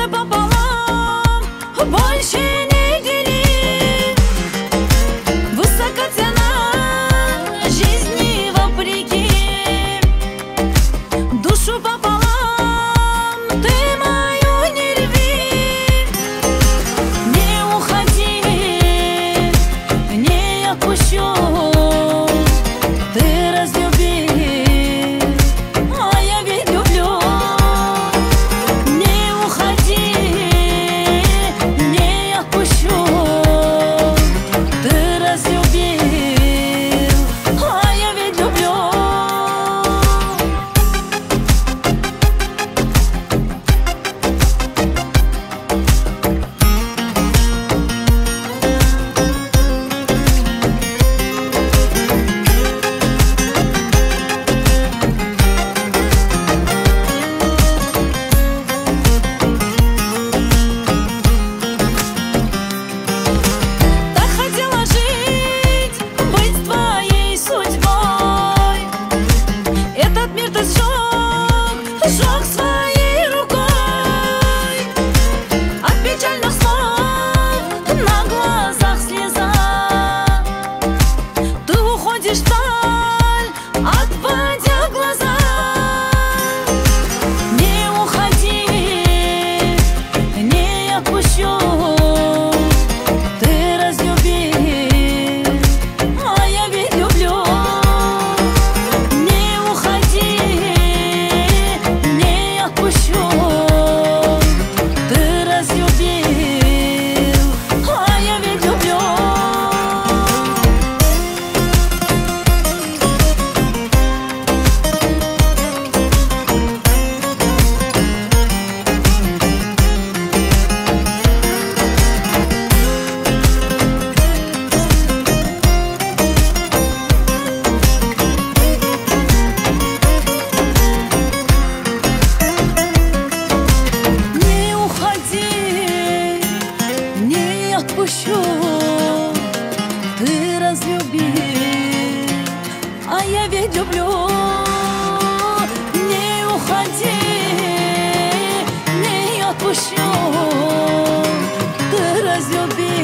сердце пополам, больше не дели. Высока цена жизни вопреки. Душу пополам, ты мою не рви. Не уходи, не отпущу. Ты разлюбил, а я ведь люблю. Не уходи, не отпущу. Ты разлюбил, а я ведь люблю. Сжег своей рукой. От печальных слов на глазах слеза. Ты уходишь вдаль, отводя глаза. Не уходи, не отпущу. Ты разлюбил, а я ведь люблю. Не уходи, отпущу. Ты разлюбил, а я ведь люблю. Отпущу, ты разлюбил, а я ведь люблю. Не уходи, не отпущу, ты разлюбил.